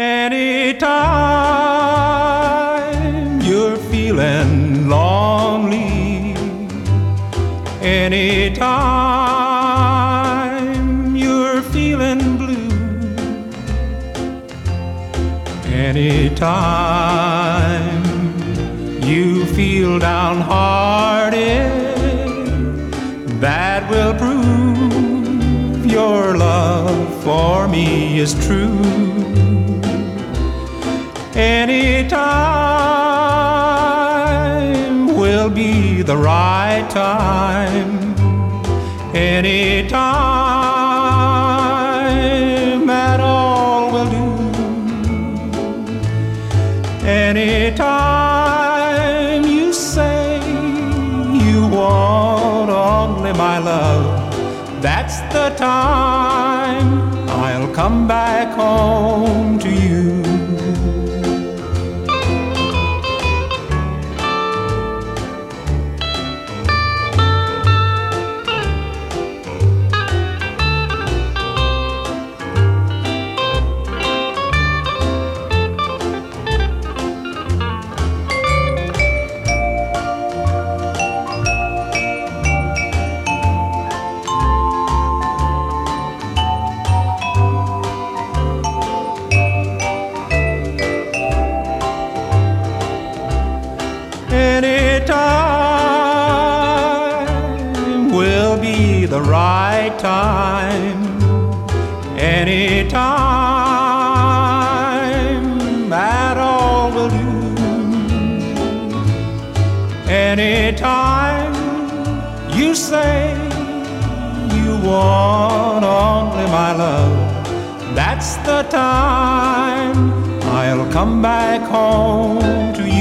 Anytime you're feeling lonely, anytime you're feeling blue, anytime you feel downhearted, that will prove your love for me is true. Anytime will be the right time. Anytime at all will do. Anytime you say you want only my love, that's the time I'll come back home to you. Anytime will be the right time. Anytime at all will do. Anytime you say you want only my love, that's the time I'll come back home to you.